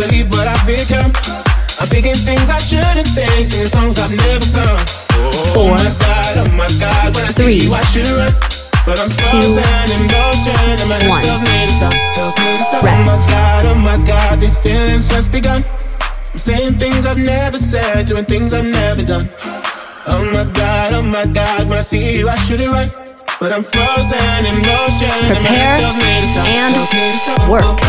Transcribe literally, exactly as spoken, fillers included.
believe what I've become. I'm thinking things I shouldn't think, singing songs I've never sung. Oh, Four, oh my God, oh my God, when I three, see you I should run, but I'm frozen in motion, and my head one. tells me to stop, tells me to stop. Rest. Oh my God, oh my God, these feelings just begun. I'm saying things I've never said, doing things I've never done. Oh my God, oh my God, when I see you I should run, but I'm frozen in motion, and my Prepare head tells me to stop, and tells me to stop. work.